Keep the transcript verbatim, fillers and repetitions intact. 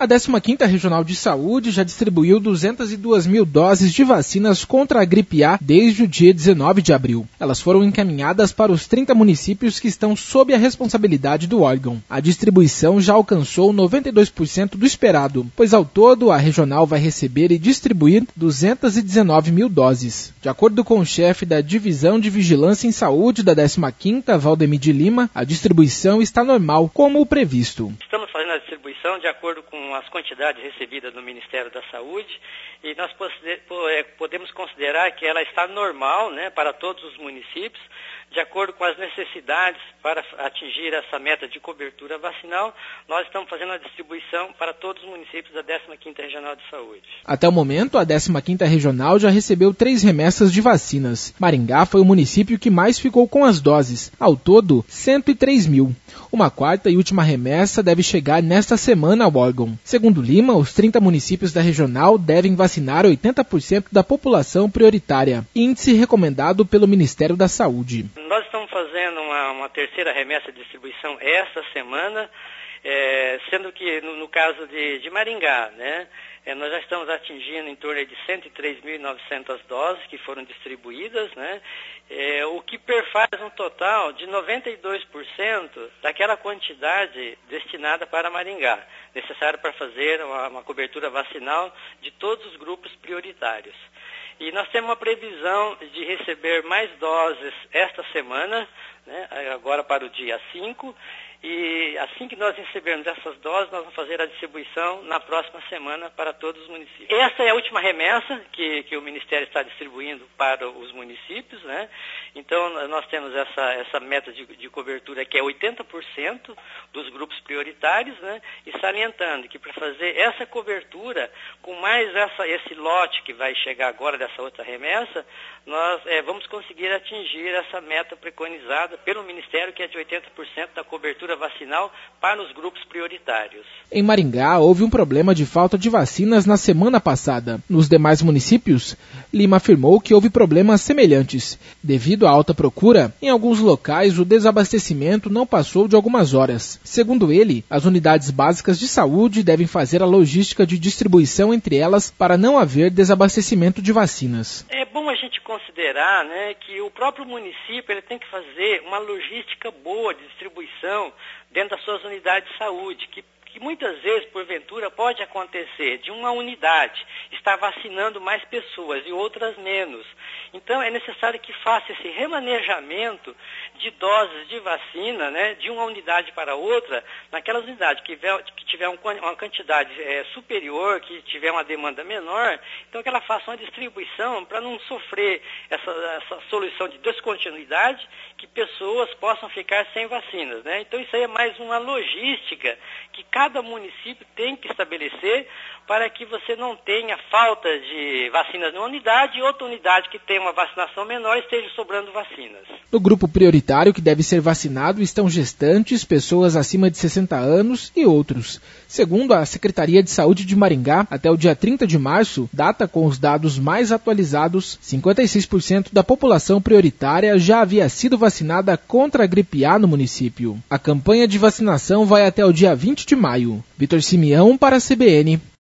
A décima quinta Regional de Saúde já distribuiu duzentas e duas mil doses de vacinas contra a gripe A desde o dia dezenove de abril. Elas foram encaminhadas para os trinta municípios que estão sob a responsabilidade do órgão. A distribuição já alcançou noventa e dois por cento do esperado, pois ao todo a regional vai receber e distribuir duzentas e dezenove mil doses. De acordo com o chefe da Divisão de Vigilância em Saúde da décima quinta, Valdemir de Lima, a distribuição está normal, como o previsto. Estamos fazendo a distribuição de acordo com as quantidades recebidas do Ministério da Saúde e nós podemos considerar que ela está normal, né, para todos os municípios, de acordo com as necessidades para atingir essa meta de cobertura vacinal. Nós estamos fazendo a distribuição para todos os municípios da décima quinta Regional de Saúde. Até o momento, a décima quinta Regional já recebeu três remessas de vacinas. Maringá foi o município que mais ficou com as doses, ao todo cento e três mil. Uma quarta e última remessa deve chegar nesta semana ao órgão. Segundo Lima, os trinta municípios da regional devem vacinar oitenta por cento da população prioritária, índice recomendado pelo Ministério da Saúde. Nós estamos fazendo uma, uma terceira remessa de distribuição esta semana, é, sendo que no, no caso de, de Maringá, né, é, nós já estamos atingindo em torno de cento e três mil e novecentas doses que foram distribuídas, né, é, o que perfaz um total de noventa e dois por cento daquela quantidade destinada para Maringá, necessária para fazer uma, uma cobertura vacinal de todos os grupos prioritários. E nós temos uma previsão de receber mais doses esta semana, né, agora para o dia cinco, e assim que nós recebermos essas doses, nós vamos fazer a distribuição na próxima semana para todos os municípios. Essa é a última remessa que, que o Ministério está distribuindo para os municípios, né? Então, nós temos essa, essa meta de, de cobertura que é oitenta por cento dos grupos prioritários, né? E salientando que para fazer essa cobertura, com mais essa, esse lote que vai chegar agora dessa outra remessa, nós é, vamos conseguir atingir essa meta preconizada pelo Ministério, que é de oitenta por cento da cobertura vacinal para os grupos prioritários. Em Maringá, houve um problema de falta de vacinas na semana passada. Nos demais municípios, Lima afirmou que houve problemas semelhantes. Devido à alta procura, em alguns locais o desabastecimento não passou de algumas horas. Segundo ele, as unidades básicas de saúde devem fazer a logística de distribuição entre elas para não haver desabastecimento de vacinas. É bom a gente considerar, né, que o próprio município ele tem que fazer uma logística boa de distribuição dentro das suas unidades de saúde, que que muitas vezes, porventura, pode acontecer de uma unidade estar vacinando mais pessoas e outras menos. Então, é necessário que faça esse remanejamento de doses de vacina, né, de uma unidade para outra, naquelas unidades que tiver, que tiver um, uma quantidade é, superior, que tiver uma demanda menor, então que ela faça uma distribuição para não sofrer essa, essa solução de descontinuidade, que pessoas possam ficar sem vacinas, né? Então, isso aí é mais uma logística que cada município tem que estabelecer para que você não tenha falta de vacinas numa unidade e outra unidade que tem uma vacinação menor esteja sobrando vacinas. No grupo prioritário que deve ser vacinado estão gestantes, pessoas acima de sessenta anos e outros. Segundo a Secretaria de Saúde de Maringá, até o dia trinta de março, data com os dados mais atualizados, cinquenta e seis por cento da população prioritária já havia sido vacinada contra a gripe A no município. A campanha de vacinação vai até o dia vinte de maio. Vitor Simeão para a C B N.